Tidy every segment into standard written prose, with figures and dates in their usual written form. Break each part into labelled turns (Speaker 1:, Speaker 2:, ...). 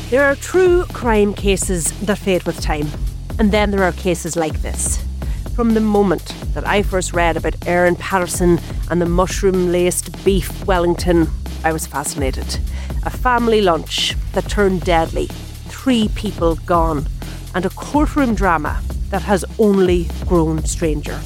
Speaker 1: There are true crime cases that fade with time. And then there are cases like this. From the moment that I first read about Erin Patterson and the mushroom-laced beef Wellington, I was fascinated. A family lunch that turned deadly, 3 people gone, and a courtroom drama that has only grown stranger.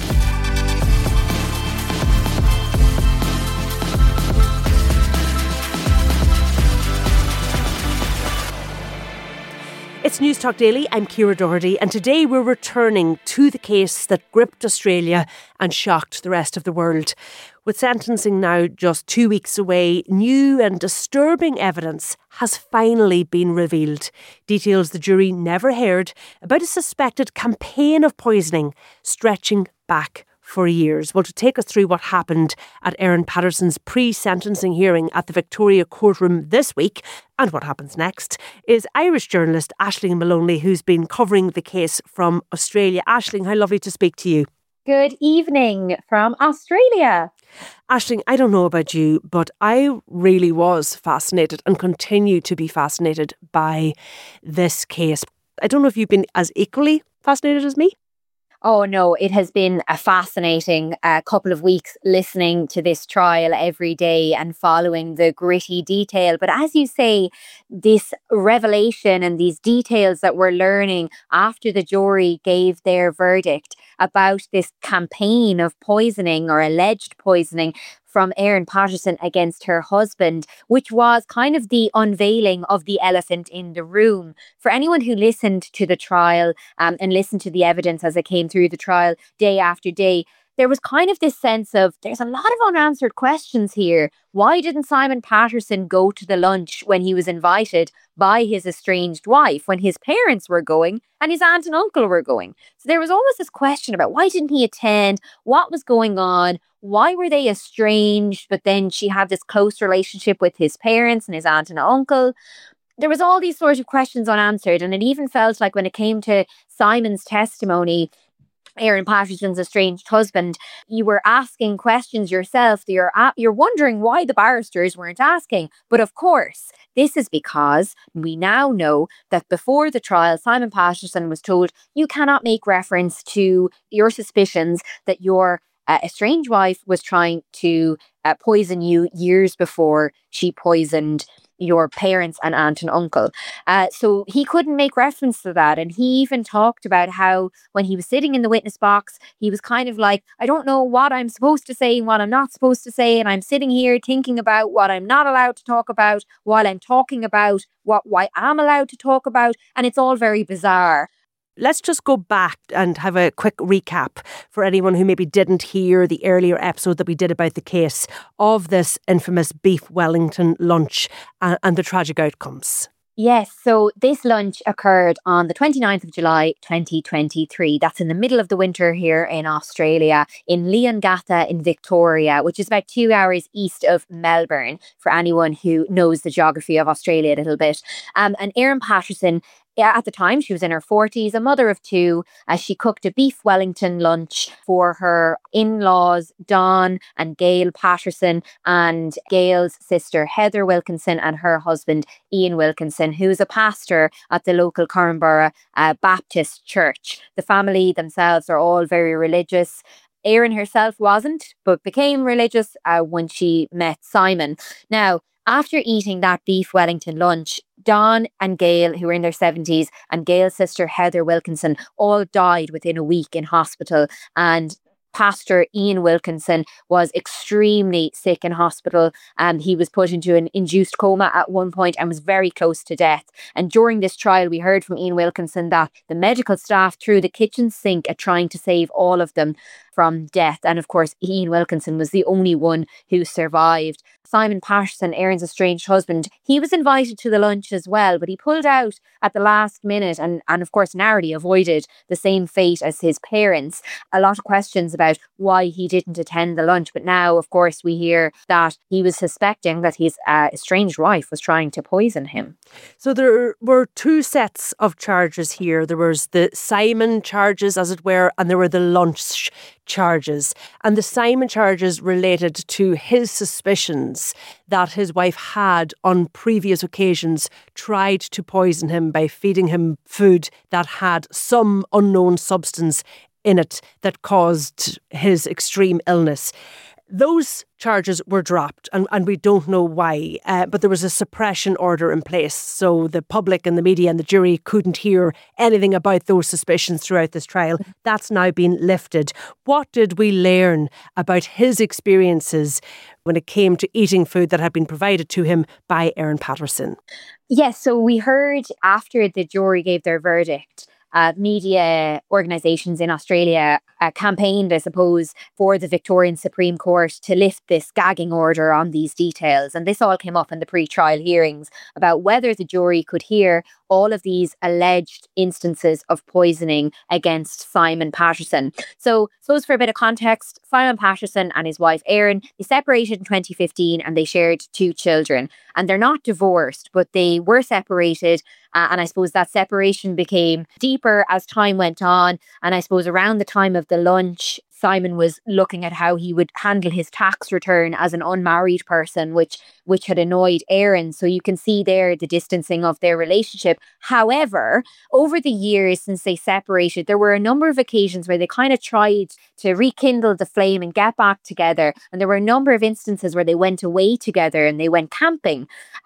Speaker 1: It's Newstalk Daily, I'm Ciara Doherty, and today we're returning to the case that gripped Australia and shocked the rest of the world. With sentencing now just 2 weeks away, new and disturbing evidence has finally been revealed. Details the jury never heard about a suspected campaign of poisoning stretching back for years. Well, to take us through what happened at Erin Patterson's pre-sentencing hearing at the Victoria courtroom this week and what happens next is Irish journalist Aisling Moloney, who's been covering the case from Australia. Aisling, how lovely to speak to you.
Speaker 2: Good evening from Australia.
Speaker 1: Aisling, I don't know about you, but I really was fascinated and continue to be fascinated by this case. I don't know if you've been as equally fascinated as me.
Speaker 2: Oh no, it has been a fascinating couple of weeks listening to this trial every day and following the gritty detail. But as you say, this revelation and these details that we're learning after the jury gave their verdict about this campaign of poisoning or alleged poisoning from Erin Patterson against her husband, which was kind of the unveiling of the elephant in the room. For anyone who listened to the trial and listened to the evidence as it came through the trial day after day, there was kind of this sense of there's a lot of unanswered questions here. Why didn't Simon Patterson go to the lunch when he was invited by his estranged wife, when his parents were going and his aunt and uncle were going? So there was almost this question about why didn't he attend? What was going on? Why were they estranged? But then she had this close relationship with his parents and his aunt and uncle. There was all these sort of questions unanswered. And it even felt like when it came to Simon's testimony, Erin Patterson's estranged husband, you were asking questions yourself. You're wondering why the barristers weren't asking. But of course, this is because we now know that before the trial, Simon Patterson was told you cannot make reference to your suspicions that your estranged wife was trying to poison you years before she poisoned your parents and aunt and uncle. So he couldn't make reference to that. And he even talked about how when he was sitting in the witness box, he was kind of like, I don't know what I'm supposed to say and what I'm not supposed to say. And I'm sitting here thinking about what I'm not allowed to talk about while I'm talking about what I am allowed to talk about. And it's all very bizarre.
Speaker 1: Let's just go back and have a quick recap for anyone who maybe didn't hear the earlier episode that we did about the case of this infamous beef Wellington lunch and the tragic outcomes.
Speaker 2: Yes, so this lunch occurred on the 29th of July 2023. That's in the middle of the winter here in Australia, in Leongatha in Victoria, which is about 2 hours east of Melbourne, for anyone who knows the geography of Australia a little bit. And Erin Patterson, at the time, she was in her 40s, a mother of 2, as she cooked a beef Wellington lunch for her in-laws, Don and Gail Patterson, and Gail's sister, Heather Wilkinson, and her husband, Ian Wilkinson, who is a pastor at the local Cornborough Baptist Church. The family themselves are all very religious. Erin herself wasn't, but became religious when she met Simon. Now, after eating that beef Wellington lunch, Don and Gail, who were in their 70s, and Gail's sister Heather Wilkinson all died within a week in hospital. And Pastor Ian Wilkinson was extremely sick in hospital, and he was put into an induced coma at one point and was very close to death. And during this trial, we heard from Ian Wilkinson that the medical staff threw the kitchen sink at trying to save all of them from death. And of course, Ian Wilkinson was the only one who survived. Simon Patterson, Erin's estranged husband, he was invited to the lunch as well, but he pulled out at the last minute and of course narrowly avoided the same fate as his parents. A lot of questions about why he didn't attend the lunch, but now of course we hear that he was suspecting that his estranged wife was trying to poison him.
Speaker 1: So there were 2 sets of charges here. There was the Simon charges, as it were, and there were the lunch charges. And the Simon charges related to his suspicions that his wife had on previous occasions tried to poison him by feeding him food that had some unknown substance in it that caused his extreme illness. Those charges were dropped and we don't know why, but there was a suppression order in place. So the public and the media and the jury couldn't hear anything about those suspicions throughout this trial. That's now been lifted. What did we learn about his experiences when it came to eating food that had been provided to him by Erin Patterson?
Speaker 2: Yes, so we heard after the jury gave their verdict, media organisations in Australia campaigned, I suppose, for the Victorian Supreme Court to lift this gagging order on these details. And this all came up in the pre-trial hearings about whether the jury could hear all of these alleged instances of poisoning against Simon Patterson. So, suppose for a bit of context, Simon Patterson and his wife Erin, they separated in 2015 and they shared 2 children. And they're not divorced, but they were separated. And I suppose that separation became deeper as time went on. And I suppose around the time of the lunch, Simon was looking at how he would handle his tax return as an unmarried person, which had annoyed Erin. So you can see there the distancing of their relationship. However, over the years since they separated, there were a number of occasions where they kind of tried to rekindle the flame and get back together. And there were a number of instances where they went away together and they went camping.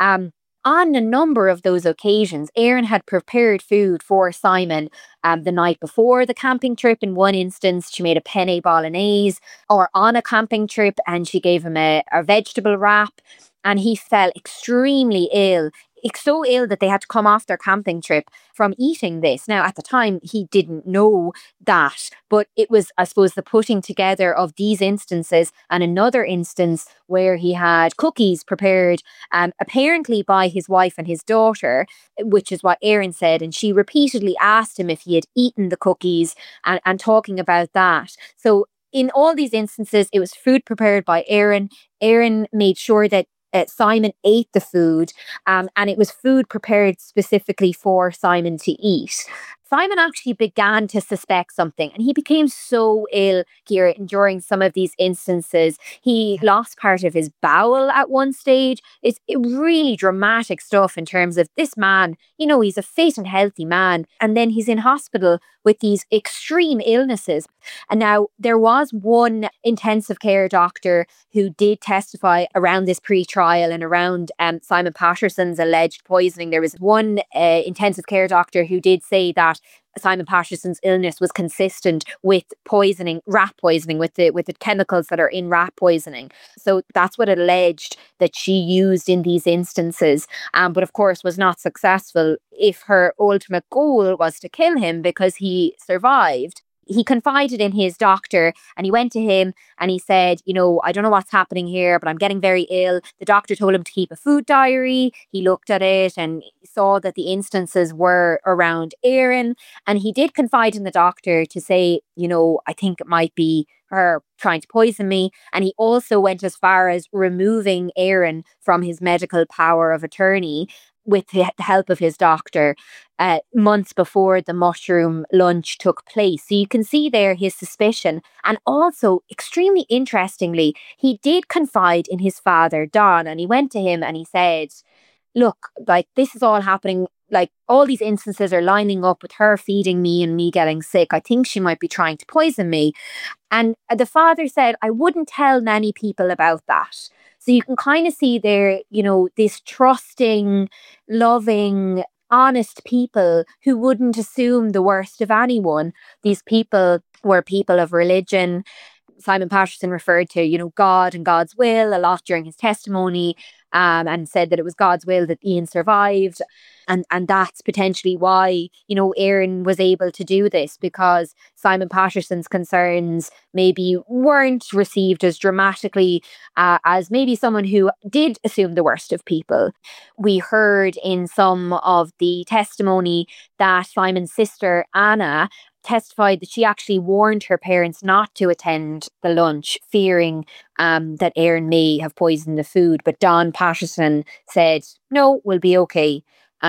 Speaker 2: On a number of those occasions, Erin had prepared food for Simon the night before the camping trip. In one instance, she made a penne bolognese, or on a camping trip, and she gave him a vegetable wrap. And he fell extremely ill. So ill that they had to come off their camping trip from eating this. Now, at the time, he didn't know that, but it was, I suppose, the putting together of these instances and another instance where he had cookies prepared, apparently by his wife and his daughter, which is what Erin said. And she repeatedly asked him if he had eaten the cookies and talking about that. So in all these instances, it was food prepared by Erin. Erin made sure that Simon ate the food, and it was food prepared specifically for Simon to eat. Simon actually began to suspect something, and he became so ill here during some of these instances. He lost part of his bowel at one stage. It's really dramatic stuff in terms of this man, he's a fit and healthy man, and then he's in hospital with these extreme illnesses. And now there was one intensive care doctor who did testify around this pre-trial and around Simon Patterson's alleged poisoning. There was one intensive care doctor who did say that Simon Patterson's illness was consistent with poisoning, rat poisoning, with the chemicals that are in rat poisoning. So that's what alleged that she used in these instances, but of course was not successful if her ultimate goal was to kill him because he survived. He confided in his doctor and he went to him and he said, I don't know what's happening here, but I'm getting very ill. The doctor told him to keep a food diary. He looked at it and saw that the instances were around Erin. And he did confide in the doctor to say, I think it might be her trying to poison me. And he also went as far as removing Erin from his medical power of attorney with the help of his doctor months before the mushroom lunch took place. So you can see there his suspicion. And also, extremely interestingly, he did confide in his father, Don, and he went to him and he said, look, this is all happening. All these instances are lining up with her feeding me and me getting sick. I think she might be trying to poison me. And the father said, I wouldn't tell many people about that. So you can kind of see there, this trusting, loving, honest people who wouldn't assume the worst of anyone. These people were people of religion. Simon Patterson referred to, God and God's will a lot during his testimony, and said that it was God's will that Ian survived. And that's potentially why, Erin was able to do this, because Simon Patterson's concerns maybe weren't received as dramatically as maybe someone who did assume the worst of people. We heard in some of the testimony that Simon's sister, Anna, testified that she actually warned her parents not to attend the lunch, fearing that Erin may have poisoned the food. But Don Patterson said, no, we'll be okay. And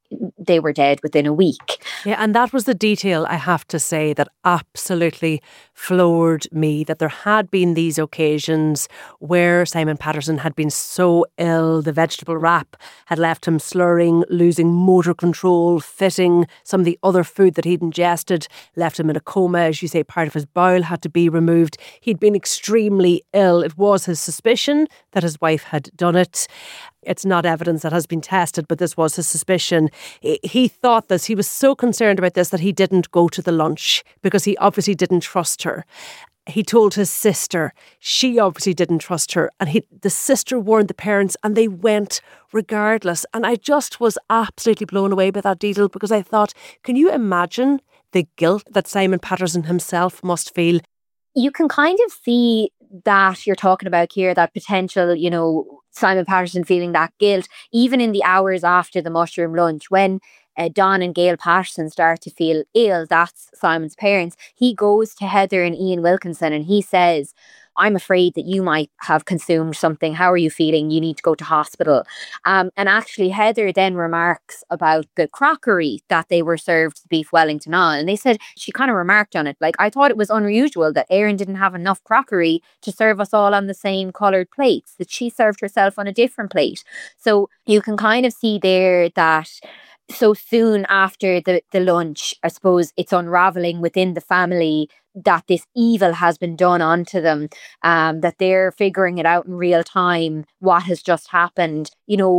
Speaker 2: they were dead within a week.
Speaker 1: Yeah, and that was the detail, I have to say, that absolutely floored me, that there had been these occasions where Simon Patterson had been so ill, the vegetable wrap had left him slurring, losing motor control, fitting. Some of the other food that he'd ingested left him in a coma. As you say, part of his bowel had to be removed. He'd been extremely ill. It was his suspicion that his wife had done it. It's not evidence that has been tested, but this was his suspicion. He thought this. He was so concerned about this that he didn't go to the lunch because he obviously didn't trust her. He told his sister. She obviously didn't trust her. And the sister warned the parents and they went regardless. And I just was absolutely blown away by that detail because I thought, can you imagine the guilt that Simon Patterson himself must feel?
Speaker 2: You can kind of see that you're talking about here, that potential, Simon Patterson feeling that guilt, even in the hours after the mushroom lunch, when Don and Gail Patterson start to feel ill, that's Simon's parents. He goes to Heather and Ian Wilkinson and he says, I'm afraid that you might have consumed something. How are you feeling? You need to go to hospital. And actually, Heather then remarks about the crockery that they were served beef Wellington on. And they said, she kind of remarked on it, like, I thought it was unusual that Erin didn't have enough crockery to serve us all on the same coloured plates, that she served herself on a different plate. So you can kind of see there that so soon after the lunch, I suppose it's unravelling within the family that this evil has been done onto them, that they're figuring it out in real time, what has just happened.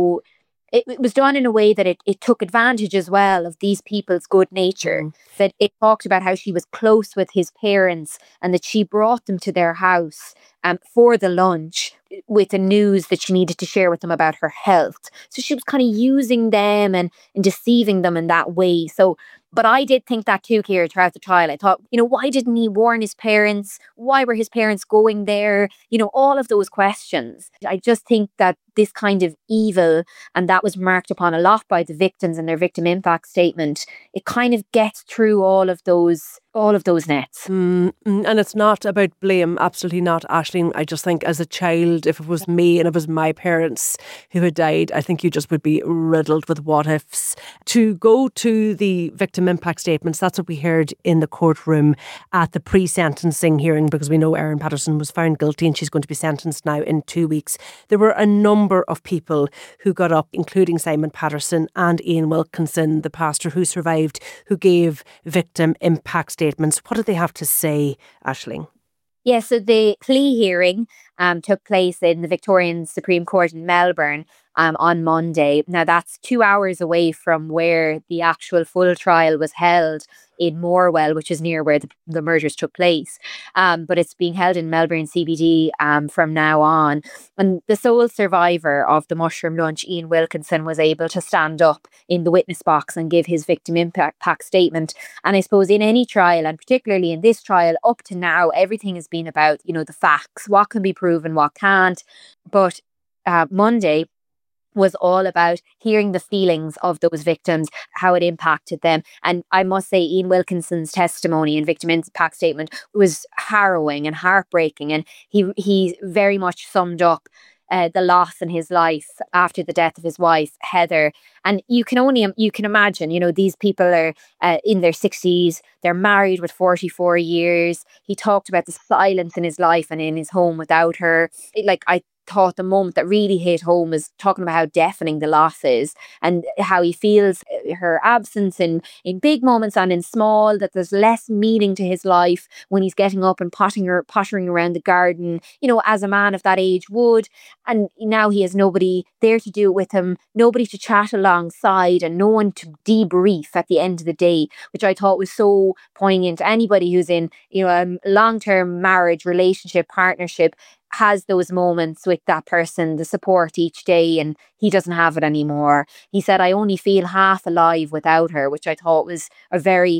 Speaker 2: It was done in a way that it took advantage as well of these people's good nature, that it talked about how she was close with his parents and that she brought them to their house for the lunch with the news that she needed to share with them about her health. So she was kind of using them and deceiving them in that way. But I did think that too, Ciara, throughout the trial. I thought, why didn't he warn his parents? Why were his parents going there? All of those questions. I just think that this kind of evil, and that was marked upon a lot by the victims in their victim impact statement, it kind of gets through all of those nets.
Speaker 1: And it's not about blame, absolutely not, Aisling. I just think as a child, if it was me and it was my parents who had died, I think you just would be riddled with what ifs. To go to the victim impact statements, that's what we heard in the courtroom at the pre-sentencing hearing, because we know Erin Patterson was found guilty and she's going to be sentenced now in 2 weeks. There were a number of people who got up, including Simon Patterson and Ian Wilkinson, the pastor who survived, who gave victim impact statements. What did they have to say, Aisling?
Speaker 2: Yeah, so the plea hearing took place in the Victorian Supreme Court in Melbourne on Monday. Now, that's 2 hours away from where the actual full trial was held in Morwell, which is near where the murders took place. But it's being held in Melbourne CBD from now on. And the sole survivor of the mushroom lunch, Ian Wilkinson, was able to stand up in the witness box and give his victim impact statement. And I suppose in any trial, and particularly in this trial, up to now, everything has been about, the facts, what can be proven, what can't. But Monday was all about hearing the feelings of those victims, how it impacted them. And I must say, Ian Wilkinson's testimony and victim impact statement was harrowing and heartbreaking. And he very much summed up the loss in his life after the death of his wife, Heather. And you can imagine, these people are in their 60s, they're married with 44 years. He talked about the silence in his life and in his home without her. I thought the moment that really hit home was talking about how deafening the loss is and how he feels her absence in big moments and in small, that there's less meaning to his life when he's getting up and pottering around the garden, as a man of that age would. And now he has nobody there to do it with him, nobody to chat alongside, and no one to debrief at the end of the day, which I thought was so poignant. Anybody who's in, a long-term marriage, relationship, partnership, has those moments with that person, the support each day, and he doesn't have it anymore. He said, I only feel half alive without her, which I thought was a very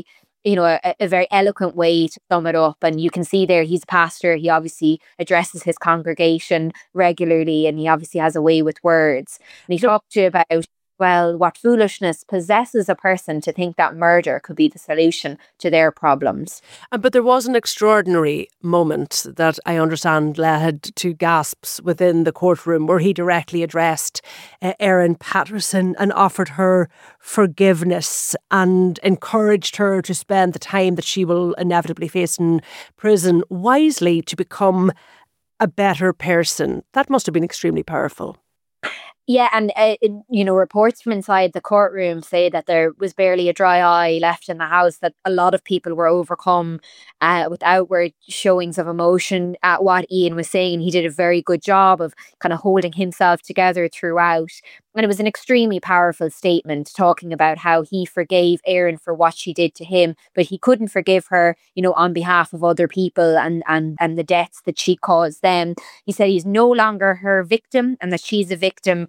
Speaker 2: very eloquent way to sum it up. And you can see there, he's a pastor. He obviously addresses his congregation regularly, and he obviously has a way with words. And he talked to you about well, what foolishness possesses a person to think that murder could be the solution to their problems.
Speaker 1: But there was an extraordinary moment that I understand led to gasps within the courtroom where he directly addressed Erin Patterson and offered her forgiveness and encouraged her to spend the time that she will inevitably face in prison wisely to become a better person. That must have been extremely powerful.
Speaker 2: Yeah, and reports from inside the courtroom say that there was barely a dry eye left in the house, that a lot of people were overcome with outward showings of emotion at what Ian was saying. He did a very good job of kind of holding himself together throughout. And it was an extremely powerful statement talking about how he forgave Erin for what she did to him, but he couldn't forgive her, on behalf of other people and the deaths that she caused them. He said he's no longer her victim and that she's a victim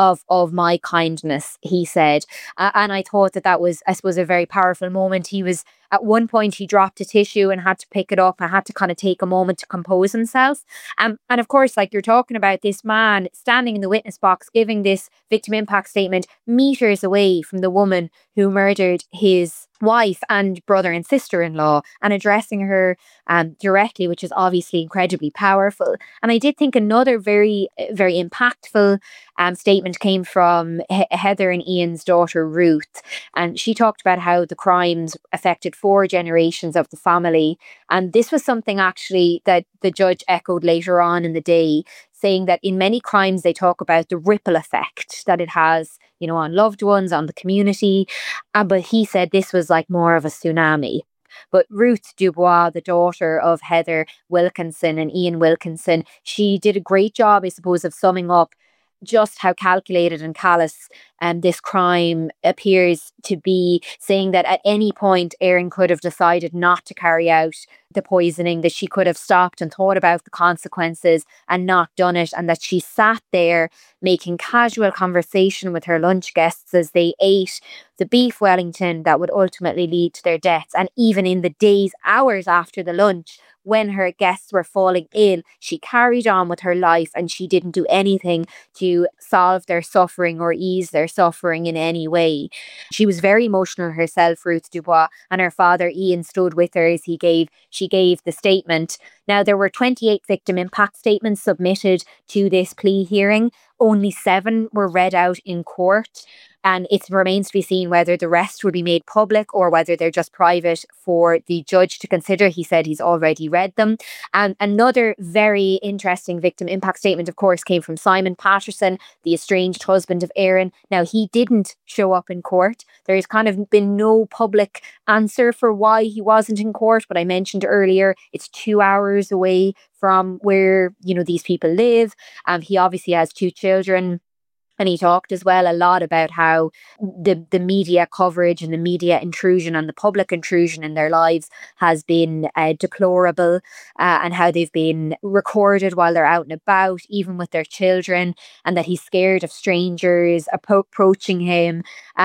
Speaker 2: of my kindness, he said. And I thought that was, I suppose, a very powerful moment. He was, at one point, he dropped a tissue and had to pick it up and had to kind of take a moment to compose himself. And of course, like you're talking about, this man standing in the witness box giving this victim impact statement meters away from the woman who murdered his wife and brother and sister-in-law, and addressing her directly, which is obviously incredibly powerful. And I did think another very, very impactful statement came from Heather and Ian's daughter Ruth, and she talked about how the crimes affected 4 generations of the family. And this was something actually that the judge echoed later on in the day, saying that in many crimes they talk about the ripple effect that it has, on loved ones, on the community. But he said this was like more of a tsunami. But Ruth Dubois, the daughter of Heather Wilkinson and Ian Wilkinson, she did a great job, I suppose, of summing up just how calculated and callous this crime appears to be, saying that at any point Erin could have decided not to carry out the poisoning, that she could have stopped and thought about the consequences and not done it, and that she sat there making casual conversation with her lunch guests as they ate the beef Wellington that would ultimately lead to their deaths. And even in the days, hours after the lunch, when her guests were falling ill, she carried on with her life and she didn't do anything to solve their suffering or ease their suffering in any way. She was very emotional herself, Ruth Dubois, and her father Ian stood with her as she gave the statement. Now, there were 28 victim impact statements submitted to this plea hearing. Only 7 were read out in court. And it remains to be seen whether the rest will be made public or whether they're just private for the judge to consider. He said he's already read them. And another very interesting victim impact statement, of course, came from Simon Patterson, the estranged husband of Erin. Now, he didn't show up in court. There's kind of been no public answer for why he wasn't in court. But I mentioned earlier, it's 2 hours away from where, these people live. He obviously has 2 children. And he talked as well a lot about how the media coverage and the media intrusion and the public intrusion in their lives has been deplorable, and how they've been recorded while they're out and about, even with their children, and that he's scared of strangers approaching him,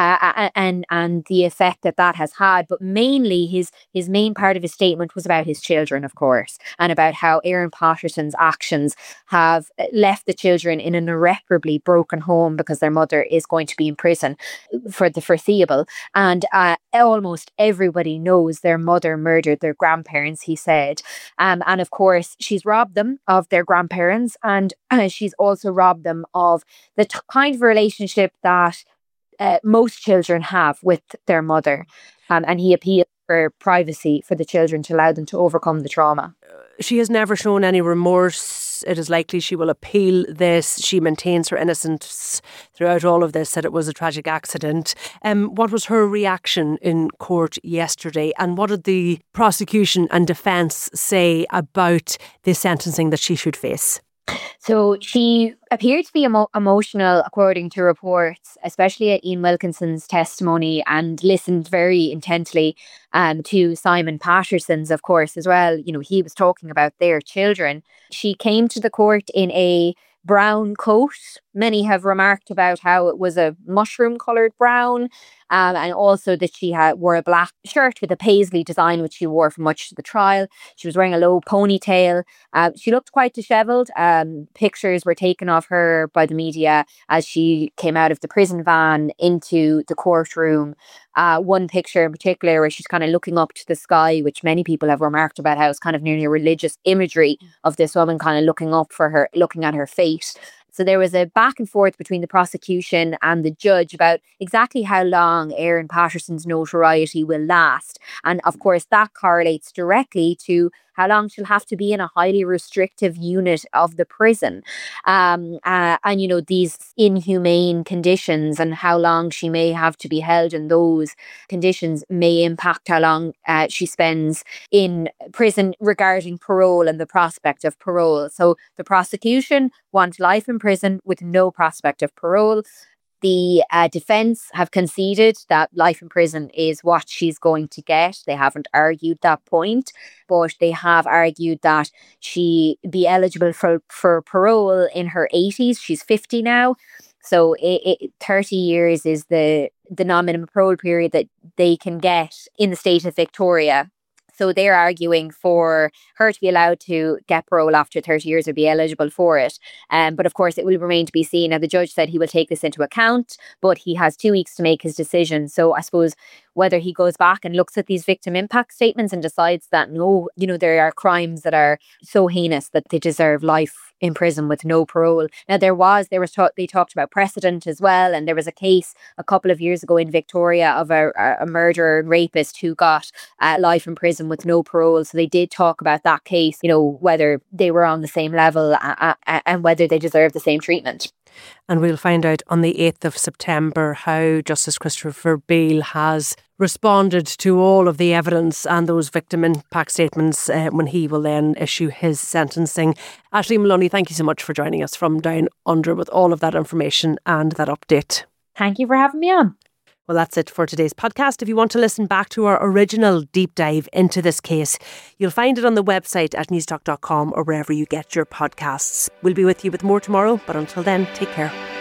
Speaker 2: and the effect that has had. But mainly his main part of his statement was about his children, of course, and about how Erin Patterson's actions have left the children in an irreparably broken home because their mother is going to be in prison for the foreseeable. And almost everybody knows their mother murdered their grandparents, he said. And of course, she's robbed them of their grandparents, and she's also robbed them of the kind of relationship that most children have with their mother. And he appealed for privacy for the children to allow them to overcome the trauma.
Speaker 1: She has never shown any remorse. It is likely she will appeal this. She maintains her innocence throughout all of this, said it was a tragic accident. What was her reaction in court yesterday, and what did the prosecution and defence say about the sentencing that she should face?
Speaker 2: So she appeared to be emotional, according to reports, especially at Ian Wilkinson's testimony, and listened very intently to Simon Patterson's, of course, as well. He was talking about their children. She came to the court in a brown coat. Many have remarked about how it was a mushroom-coloured brown. and also that she wore a black shirt with a paisley design, which she wore for much of the trial. She was wearing a low ponytail. She looked quite dishevelled. Pictures were taken of her by the media as she came out of the prison van into the courtroom. One picture in particular where she's kind of looking up to the sky, which many people have remarked about how it's kind of nearly religious imagery of this woman kind of looking up for her, looking at her fate. So there was a back and forth between the prosecution and the judge about exactly how long Erin Patterson's notoriety will last. And of course, that correlates directly to how long she'll have to be in a highly restrictive unit of the prison. And, you know, these inhumane conditions and how long she may have to be held in those conditions may impact how long she spends in prison regarding parole and the prospect of parole. So the prosecution want life in prison with no prospect of parole. The defence have conceded that life in prison is what she's going to get. They haven't argued that point, but they have argued that she be eligible for parole in her 80s. She's 50 now. So 30 years is the non-minimum parole period that they can get in the state of Victoria. So they're arguing for her to be allowed to get parole after 30 years or be eligible for it. But of course, it will remain to be seen. Now, the judge said he will take this into account, but he has 2 weeks to make his decision. So I suppose whether he goes back and looks at these victim impact statements and decides that, no, you know, there are crimes that are so heinous that they deserve life in prison with no parole. Now, they talked about precedent as well. And there was a case a couple of years ago in Victoria of a murderer and rapist who got life in prison with no parole. So they did talk about that case, you know, whether they were on the same level and whether they deserve the same treatment.
Speaker 1: And we'll find out on the 8th of September how Justice Christopher Beale has responded to all of the evidence and those victim impact statements when he will then issue his sentencing. Aisling Moloney, thank you so much for joining us from Down Under with all of that information and that update.
Speaker 2: Thank you for having me on.
Speaker 1: Well, that's it for today's podcast. If you want to listen back to our original deep dive into this case, you'll find it on the website at newstalk.com or wherever you get your podcasts. We'll be with you with more tomorrow, but until then, take care.